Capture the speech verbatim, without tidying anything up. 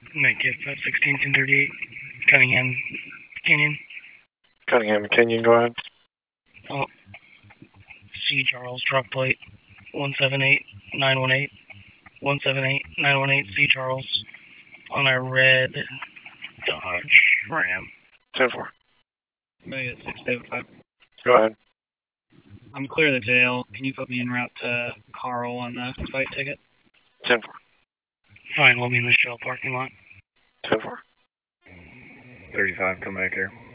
Medkit five sixteen ten thirty-eight, Cunningham Canyon. Cunningham Canyon, go ahead. Oh, C. Charles, truck plate one seven eight nine one eight. one seven eight nine one eight C. Charles on a red Dodge Ram. ten four. Maybe at six seven five. Go ahead. I'm clear of the jail. Can you put me en route to Carl on the fight ticket? ten four. Fine, we'll be in the Shell parking lot. ten four. thirty-five, come back here.